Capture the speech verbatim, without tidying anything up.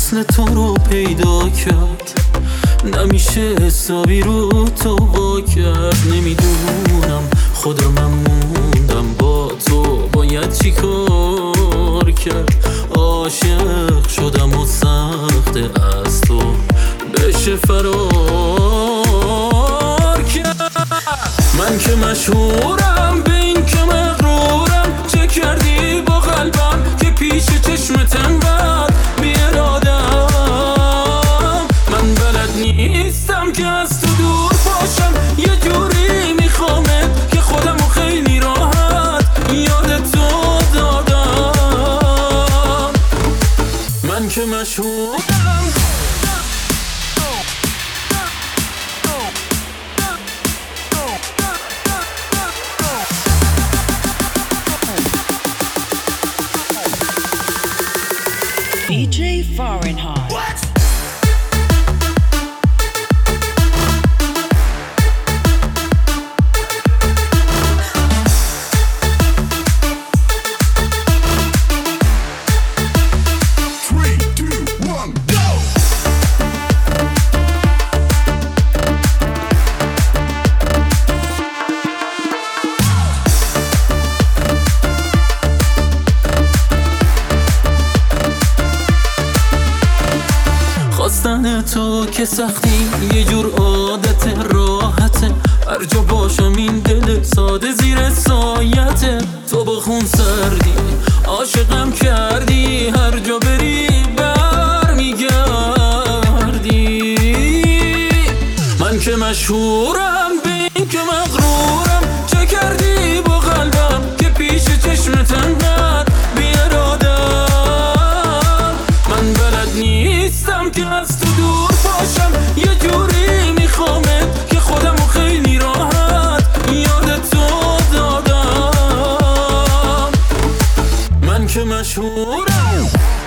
مثل تو رو پیدا کرد، نمیشه حسابی رو تو وا کرد. نمیدونم خود رو من موندم با تو، باید چی کار کرد. عاشق شدم و سخته از تو بشه فرار کرد. من که مشهورم به این که مغرورم، چه کردی با قلبم که پیش چشمت انقدر بی ارادم. من بلد نیستم که از تو دور باشم، یه جوری میخوامت که خودمو خیلی راحت یاد تو دادم. من که مشهورم دی جی Fahrenheit. What? خواستن تو که سختی یه جور عادت راحته، هر جا باشم این دل ساده زیر سایته. تو با خون سردی عاشقم کردی، هر جا بری بر میگردی. من که مشهورم به این که مغرورم، چه کردی با قلبم که پیش چشمت انقدر بی ارادم. من بلد نیستم که از تو دور باشم، یه جوری میخوامت که خودمو خیلی راحت یاد تو دادم. من که مشهورم